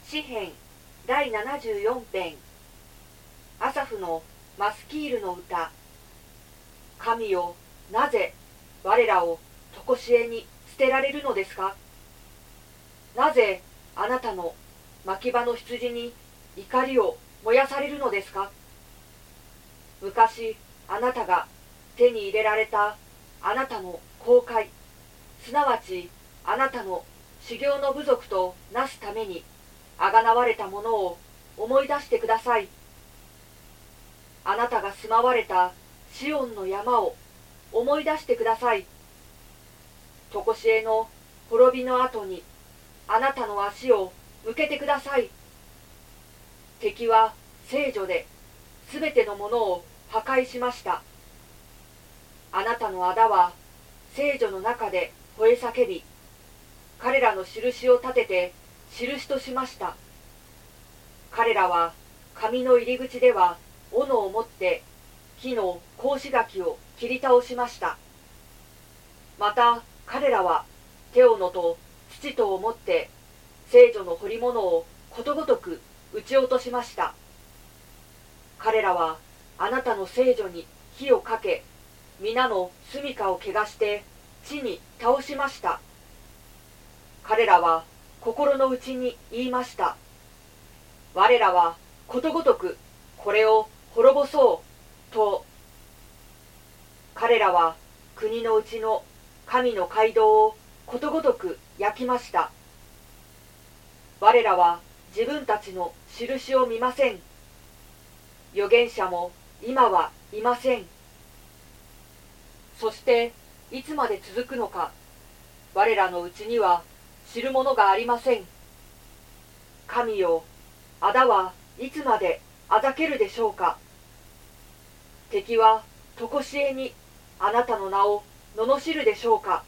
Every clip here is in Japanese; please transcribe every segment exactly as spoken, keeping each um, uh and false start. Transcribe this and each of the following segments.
詩編だいななじゅうよん編。アサフのマスキールの歌。神よ、なぜ我らを常しえに捨てられるのですか。なぜあなたの牧場の羊に怒りを燃やされるのですか。昔あなたが手に入れられたあなたの後悔、すなわちあなたの修行の部族となすためにあがなわれたものを思い出してください。あなたが住まわれたシオンの山を思い出してください。とこしえの滅びの後にあなたの足を向けてください。敵は聖女ですべてのものを破壊しました。あなたの仇は聖女の中で吠え叫び、彼らの印を立てて印としました。彼らは紙の入り口では斧を持って木の格子垣を切り倒しました。また彼らは手斧と土とを持って聖女の彫り物をことごとく撃ち落としました。彼らはあなたの聖女に火をかけ、皆の住処を汚して地に倒しました。彼らは心の内に言いました。我らはことごとくこれを滅ぼそうと。彼らは国のうちの神の街道をことごとく焼きました。我らは自分たちの印を見ません。預言者も今はいません。そしていつまで続くのか、我らのうちには知るものがありません。神よ、仇はいつまであざけるでしょうか。敵はとこしえにあなたの名を罵るでしょうか。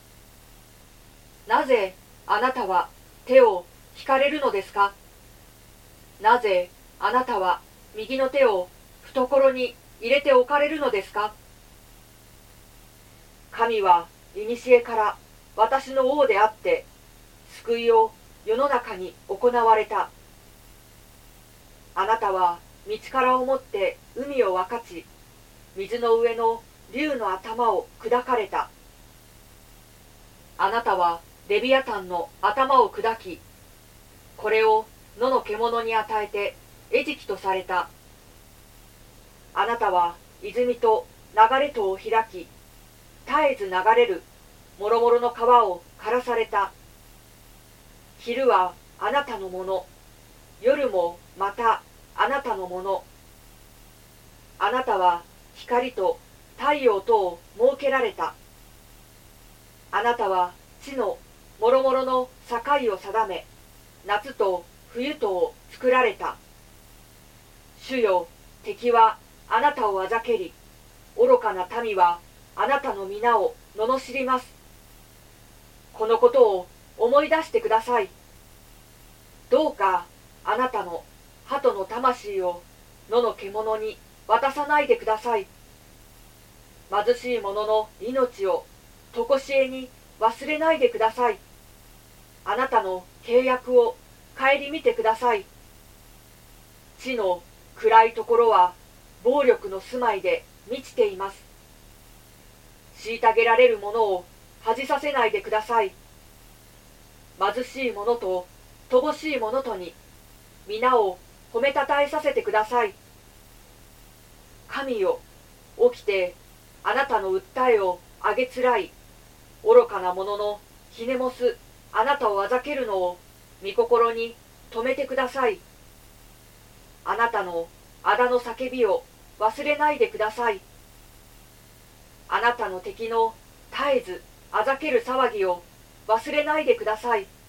なぜあなたは手を引かれるのですか。なぜあなたは右の手を懐に入れておかれるのですか。神は古から私の王であって、救いを世の中に行われた。あなたは道からをもって海を分かち、水の上の竜の頭を砕かれた。あなたはレビアタンの頭を砕き、これを野の獣に与えて餌食とされた。あなたは泉と流れ戸を開き、絶えず流れるもろもろの川を枯らされた。昼はあなたのもの、夜もまたあなたのもの。あなたは光と太陽とを設けられた。あなたは地のもろもろの境を定め、夏と冬とを作られた。主よ、敵はあなたをあざけり、愚かな民はあなたの皆を罵ります。このことを思い出してください。どうかあなたの鳩の魂を野の獣に渡さないでください。貧しい者の命をとこしえに忘れないでください。あなたの契約を顧みてください。地の暗いところは暴力の住まいで満ちています。虐げられる者を恥じさせないでください。貧しい者と乏しい者とに皆を褒めたたえさせてください。神よ、起きてあなたの訴えをあげつらい、愚かな者のひねもすあなたをあざけるのを御心に留めてください。あなたの仇の叫びを忘れないでください。あなたの敵の絶えずあざける騒ぎを忘れないでください。